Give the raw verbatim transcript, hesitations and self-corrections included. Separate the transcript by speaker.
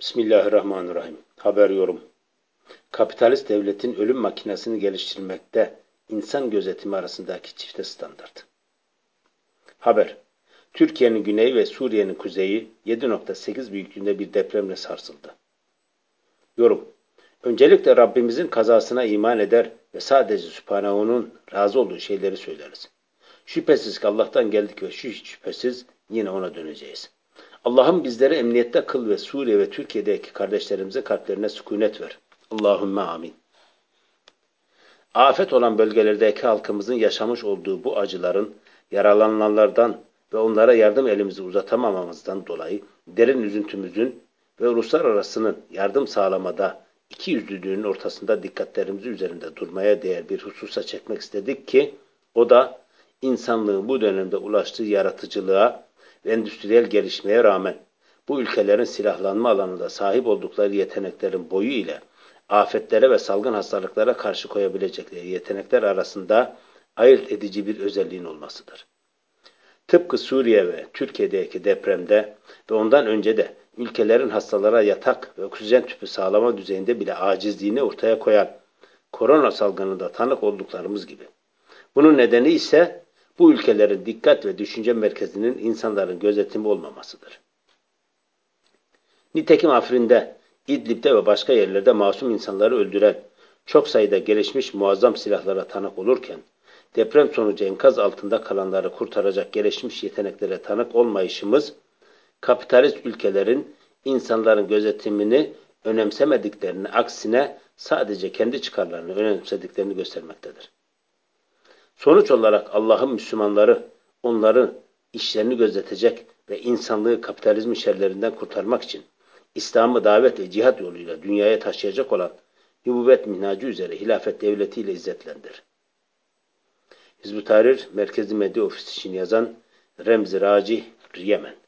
Speaker 1: Bismillahirrahmanirrahim. Haber yorum. Kapitalist devletin ölüm makinesini geliştirmekte insan gözetimi arasındaki çifte standart. Haber. Türkiye'nin güneyi ve Suriye'nin kuzeyi yedi nokta sekiz büyüklüğünde bir depremle sarsıldı. Yorum. Öncelikle Rabbimizin kazasına iman eder ve sadece Sübhanehu'nun razı olduğu şeyleri söyleriz. Şüphesiz ki Allah'tan geldik ve şu şüphesiz yine ona döneceğiz. Allah'ım bizleri emniyette kıl ve Suriye ve Türkiye'deki kardeşlerimizin kalplerine sükunet ver. Allahümme amin. Afet olan bölgelerdeki halkımızın yaşamış olduğu bu acıların, yaralananlardan ve onlara yardım elimizi uzatamamamızdan dolayı derin üzüntümüzün ve uluslararasının yardım sağlamada ikiyüzlülüğünün ortasında dikkatlerimizi üzerinde durmaya değer bir hususa çekmek istedik ki, o da insanlığın bu dönemde ulaştığı yaratıcılığa ve endüstriyel gelişmeye rağmen bu ülkelerin silahlanma alanında sahip oldukları yeteneklerin boyu ile afetlere ve salgın hastalıklara karşı koyabilecekleri yetenekler arasında ayırt edici bir özelliğin olmasıdır. Tıpkı Suriye ve Türkiye'deki depremde ve ondan önce de ülkelerin hastalara yatak ve oksijen tüpü sağlama düzeyinde bile acizliğini ortaya koyan korona salgınında tanık olduklarımız gibi. Bunun nedeni ise bu ülkelerin dikkat ve düşünce merkezinin insanların gözetimi olmamasıdır. Nitekim Afrin'de, İdlib'de ve başka yerlerde masum insanları öldüren çok sayıda gelişmiş muazzam silahlara tanık olurken, deprem sonucu enkaz altında kalanları kurtaracak gelişmiş yeteneklere tanık olmayışımız, kapitalist ülkelerin insanların gözetimini önemsemediklerini, aksine sadece kendi çıkarlarını önemsediklerini göstermektedir. Sonuç olarak Allah'ın Müslümanları, onların işlerini gözetecek ve insanlığı kapitalizmin şerlerinden kurtarmak için İslam'ı davet ve cihat yoluyla dünyaya taşıyacak olan nübüvvet minhacı üzere hilafet devletiyle izzetlendir. Hizb-ut Tahrir Merkezi Medya Ofisi için yazan Remzi Raci, Yemen.